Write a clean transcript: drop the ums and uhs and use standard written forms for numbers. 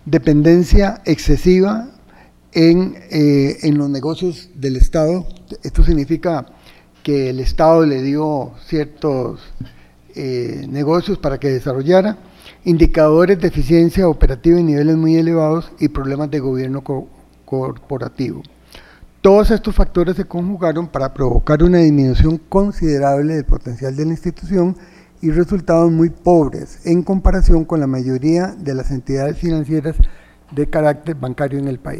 dependencia excesiva en los negocios del Estado. Esto significa que el Estado le dio ciertos negocios para que desarrollara, indicadores de eficiencia operativa en niveles muy elevados y problemas de gobierno corporativo. Todos estos factores se conjugaron para provocar una disminución considerable del potencial de la institución y resultados muy pobres en comparación con la mayoría de las entidades financieras de carácter bancario en el país.